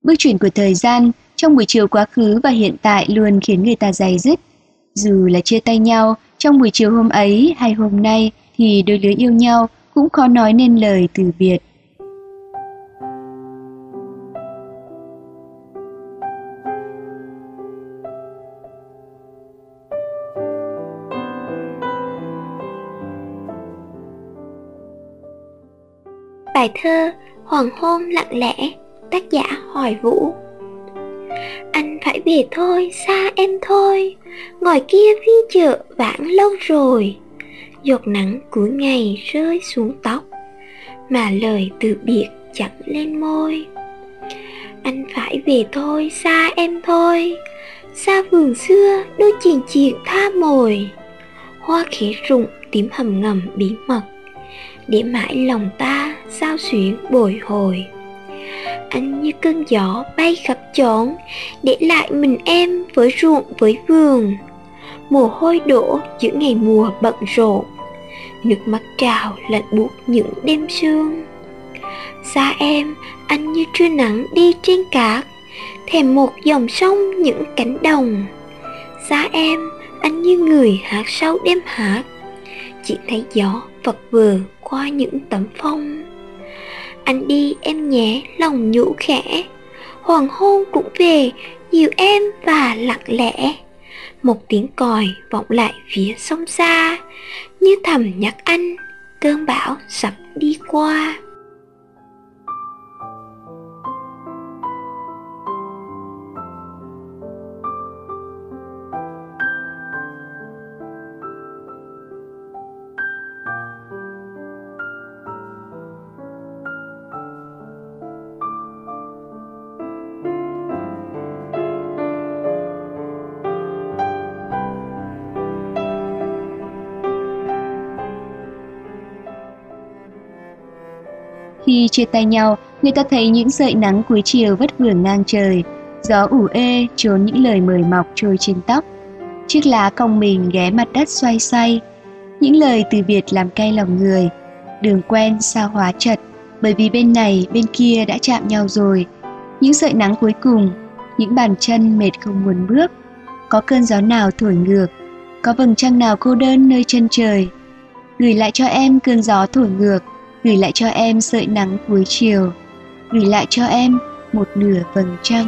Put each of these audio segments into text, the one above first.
Bước chuyển của thời gian trong buổi chiều quá khứ và hiện tại luôn khiến người ta day dứt. Dù là chia tay nhau trong buổi chiều hôm ấy hay hôm nay thì đôi lứa yêu nhau cũng khó nói nên lời từ biệt. Bài thơ Hoàng hôn lặng lẽ, tác giả Hoài Vũ. Anh phải về thôi, xa em thôi, ngoài kia phiên chợ vãng lâu rồi. Giọt nắng cuối ngày rơi xuống tóc, mà lời từ biệt chẳng lên môi. Anh phải về thôi, xa em thôi, xa vườn xưa đôi chèn chiện tha mồi. Hoa khế rụng tím hầm ngầm bí mật, để mãi lòng ta sao xuyến bồi hồi. Anh như cơn gió bay khắp chốn, để lại mình em với ruộng với vườn. Mồ hôi đổ giữa ngày mùa bận rộn, nước mắt trào lạnh buốt những đêm sương. Xa em, anh như trưa nắng đi trên cát, thèm một dòng sông những cánh đồng. Xa em, anh như người hát sau đêm hát, chỉ thấy gió vật vờ qua những tấm phong. Anh đi em nhé, lòng nhũ khẽ, hoàng hôn cũng về, dìu em và lặng lẽ. Một tiếng còi vọng lại phía sông xa, như thầm nhắc anh cơn bão sắp đi qua. Khi chia tay nhau, người ta thấy những sợi nắng cuối chiều vất vưởng ngang trời, gió ủ ê trốn những lời mời mọc trôi trên tóc. Chiếc lá cong mình ghé mặt đất xoay xoay, những lời từ biệt làm cay lòng người. Đường quen sao hóa chật, bởi vì bên này bên kia đã chạm nhau rồi. Những sợi nắng cuối cùng, những bàn chân mệt không muốn bước. Có cơn gió nào thổi ngược, có vầng trăng nào cô đơn nơi chân trời. Gửi lại cho em cơn gió thổi ngược, gửi lại cho em sợi nắng cuối chiều, gửi lại cho em một nửa vầng trăng.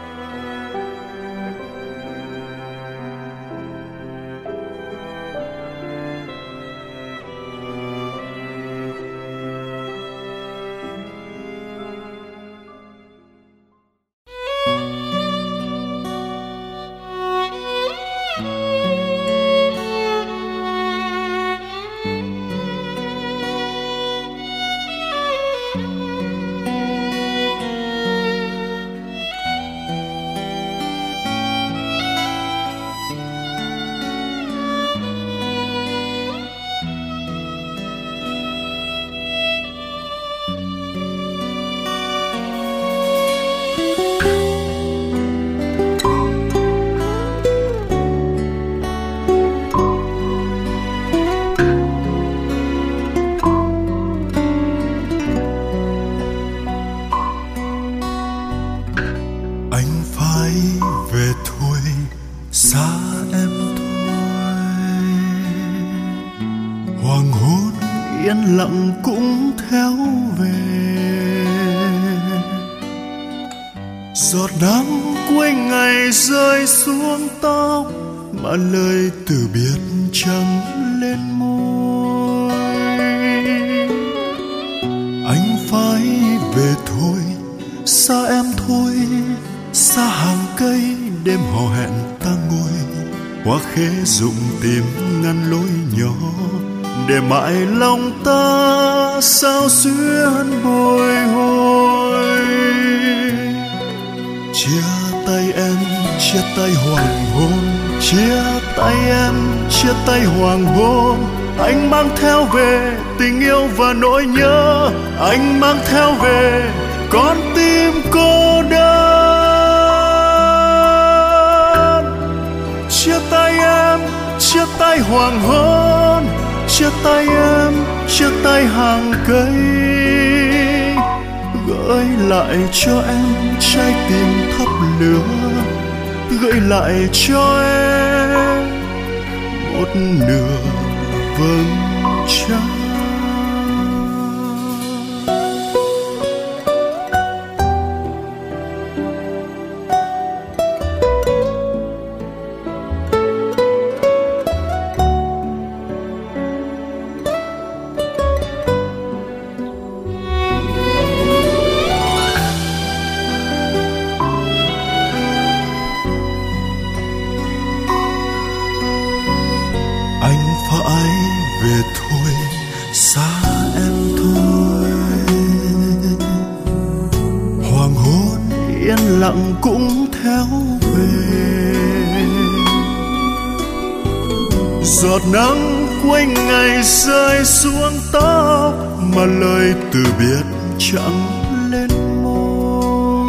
Yên lặng cũng theo về, giọt nắng cuối ngày rơi xuống tóc, mà lời từ biệt chẳng lên môi. Anh phải về thôi, xa em thôi, xa hàng cây đêm hò hẹn ta ngồi. Hoa khế rụng tìm ngăn lối nhỏ, để mãi lòng ta sao xuyên bồi hồi. Chia tay em, chia tay hoàng hôn, chia tay em, chia tay hoàng hôn. Anh mang theo về tình yêu và nỗi nhớ, anh mang theo về con tim cô đơn. Chia tay em, chia tay hoàng hôn, chia tay em, chia tay hàng cây. Gửi lại cho em trái tim lửa, gửi lại cho em một nửa vầng trăng. Anh phải về thôi, xa em thôi. Hoàng hôn yên lặng cũng theo về. Giọt nắng cuối ngày rơi xuống tóc, mà lời từ biệt chẳng lên môi.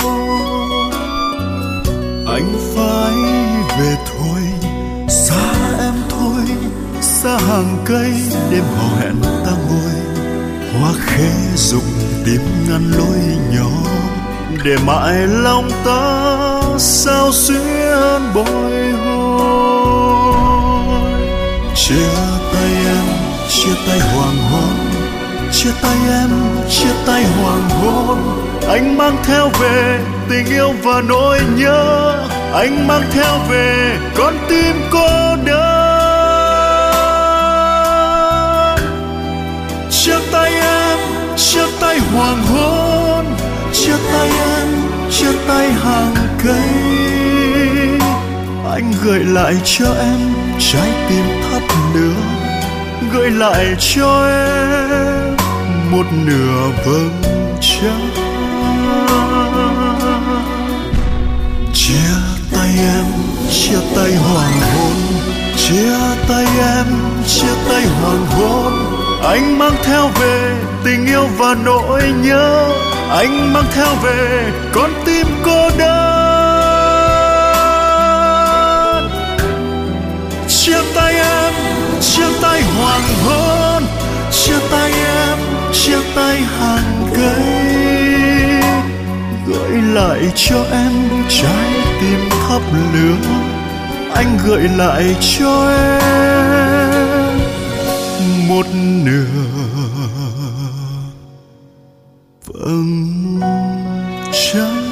Anh phải về thôi, xa em thôi, xa hàng cây đêm hò hẹn ta ngồi. Hoa khế rụng tím ngăn lối nhỏ, để mãi lòng ta sao xuyên bồi hồi. Chia tay em, chia tay hoàng hôn, chia tay em, chia tay hoàng hôn. Anh mang theo về tình yêu và nỗi nhớ, anh mang theo về con tim cô đơn. Chia tay em, chia tay hoàng hôn, chia tay em, chia tay hàng cây. Anh gửi lại cho em trái tim thắp lửa, gửi lại cho em một nửa vầng trăng. Chia tay em, chia tay hoàng hôn, chia tay em, chia tay hoàng hôn. Anh mang theo về tình yêu và nỗi nhớ, anh mang theo về con tim cô đơn. Chia tay em, chia tay hoàng hôn, chia tay em, chia tay hàng cây. Gửi lại cho em trái tim thắp lửa, anh gửi lại cho em một nửa vầng trăng.